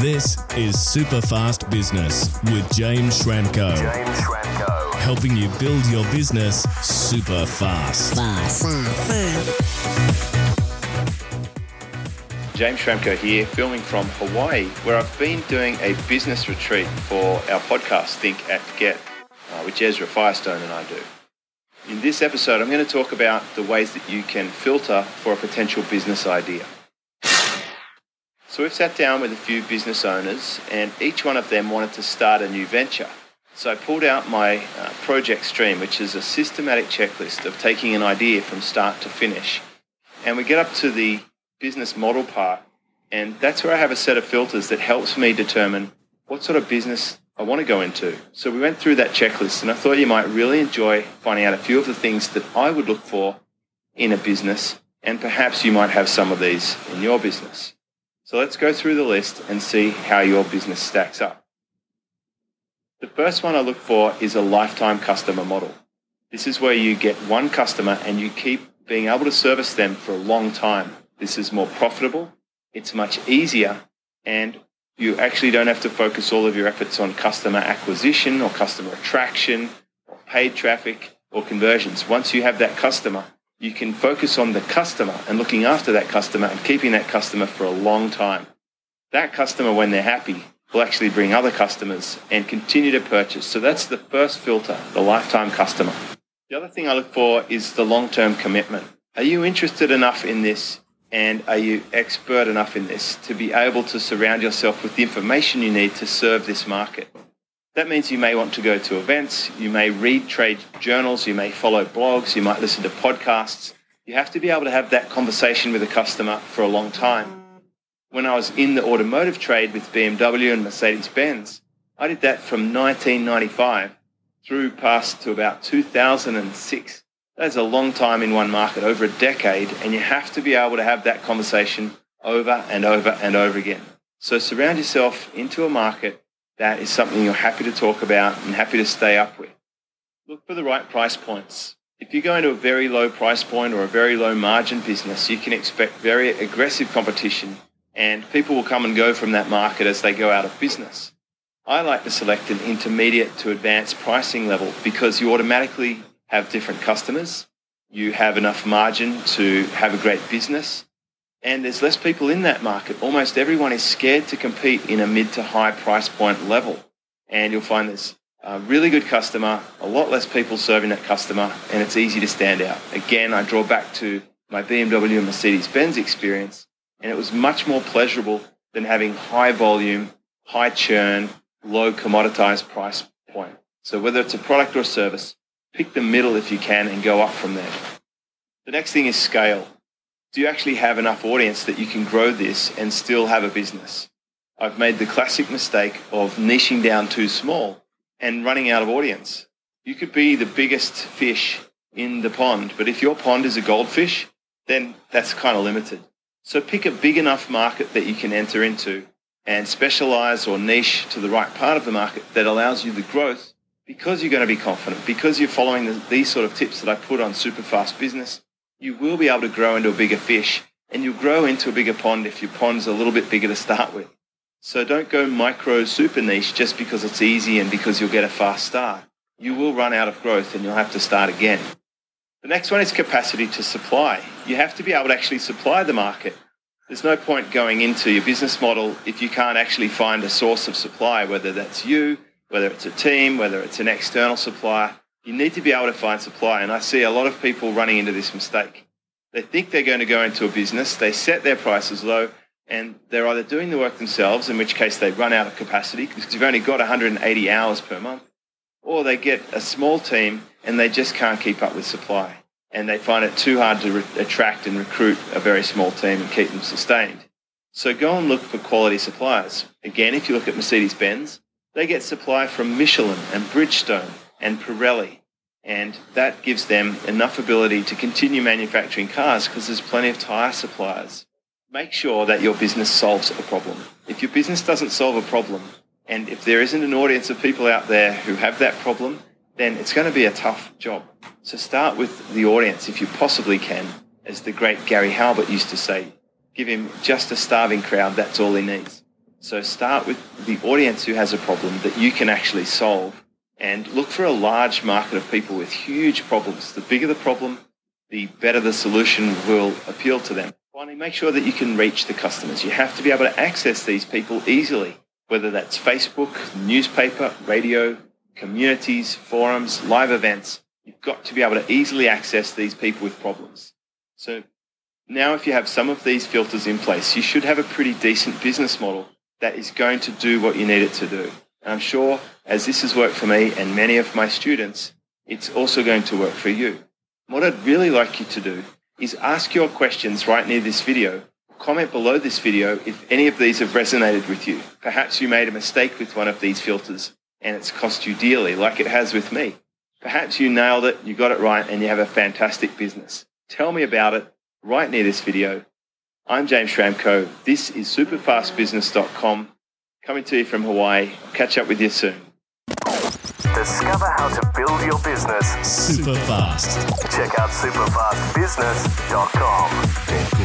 This is Superfast Business with James Schramko. Helping you build your business super fast. James Schramko here, filming from Hawaii, where I've been doing a business retreat for our podcast, Think, Act, Get, which Ezra Firestone and I do. In this episode, I'm going to talk about the ways that you can filter for a potential business idea. So we've sat down with a few business owners, and each one of them wanted to start a new venture. So I pulled out my project stream, which is a systematic checklist of taking an idea from start to finish. And we get up to the business model part, and that's where I have a set of filters that helps me determine what sort of business I want to go into. So we went through that checklist, and I thought you might really enjoy finding out a few of the things that I would look for in a business, and perhaps you might have some of these in your business. So let's go through the list and see how your business stacks up. The first one I look for is a lifetime customer model. This is where you get one customer and you keep being able to service them for a long time. This is more profitable, it's much easier, and you actually don't have to focus all of your efforts on customer acquisition or customer attraction or paid traffic or conversions. Once you have that customer, you can focus on the customer and looking after that customer and keeping that customer for a long time. That customer, when they're happy, will actually bring other customers and continue to purchase. So that's the first filter, the lifetime customer. The other thing I look for is the long-term commitment. Are you interested enough in this, and are you expert enough in this to be able to surround yourself with the information you need to serve this market? That means you may want to go to events, you may read trade journals, you may follow blogs, you might listen to podcasts. You have to be able to have that conversation with a customer for a long time. When I was in the automotive trade with BMW and Mercedes-Benz, I did that from 1995 through past to about 2006. That's a long time in one market, over a decade, and you have to be able to have that conversation over and over and over again. So surround yourself into a market that is something you're happy to talk about and happy to stay up with. Look for the right price points. If you go into a very low price point or a very low margin business, you can expect very aggressive competition, and people will come and go from that market as they go out of business. I like to select an intermediate to advanced pricing level because you automatically have different customers, you have enough margin to have a great business, and there's less people in that market. Almost everyone is scared to compete in a mid to high price point level. And you'll find there's a really good customer, a lot less people serving that customer, and it's easy to stand out. Again, I draw back to my BMW and Mercedes-Benz experience, and it was much more pleasurable than having high volume, high churn, low commoditized price point. So whether it's a product or a service, pick the middle if you can and go up from there. The next thing is scale. Do you actually have enough audience that you can grow this and still have a business? I've made the classic mistake of niching down too small and running out of audience. You could be the biggest fish in the pond, but if your pond is a goldfish, then that's kind of limited. So pick a big enough market that you can enter into and specialize or niche to the right part of the market that allows you the growth because you're going to be confident, because you're following these sort of tips that I put on Superfast Business. You will be able to grow into a bigger fish, and you'll grow into a bigger pond if your pond's a little bit bigger to start with. So don't go micro super niche just because it's easy and because you'll get a fast start. You will run out of growth and you'll have to start again. The next one is capacity to supply. You have to be able to actually supply the market. There's no point going into your business model if you can't actually find a source of supply, whether that's you, whether it's a team, whether it's an external supplier. You need to be able to find supply, and I see a lot of people running into this mistake. They think they're going to go into a business, they set their prices low, and they're either doing the work themselves, in which case they run out of capacity because you've only got 180 hours per month, or they get a small team and they just can't keep up with supply, and they find it too hard to attract and recruit a very small team and keep them sustained. So go and look for quality suppliers. Again, if you look at Mercedes-Benz, they get supply from Michelin and Bridgestone and Pirelli, and that gives them enough ability to continue manufacturing cars because there's plenty of tyre suppliers. Make sure that your business solves a problem. If your business doesn't solve a problem, and if there isn't an audience of people out there who have that problem, then it's going to be a tough job. So start with the audience if you possibly can. As the great Gary Halbert used to say, give him just a starving crowd, that's all he needs. So start with the audience who has a problem that you can actually solve, and look for a large market of people with huge problems. The bigger the problem, the better the solution will appeal to them. Finally, make sure that you can reach the customers. You have to be able to access these people easily, whether that's Facebook, newspaper, radio, communities, forums, live events. You've got to be able to easily access these people with problems. So now if you have some of these filters in place, you should have a pretty decent business model that is going to do what you need it to do. And I'm sure, as this has worked for me and many of my students, it's also going to work for you. What I'd really like you to do is ask your questions right near this video. Comment below this video if any of these have resonated with you. Perhaps you made a mistake with one of these filters and it's cost you dearly, like it has with me. Perhaps you nailed it, you got it right, and you have a fantastic business. Tell me about it right near this video. I'm James Schramko. This is superfastbusiness.com, coming to you from Hawaii. I'll catch up with you soon. Discover how to build your business super fast. Check out superfastbusiness.com.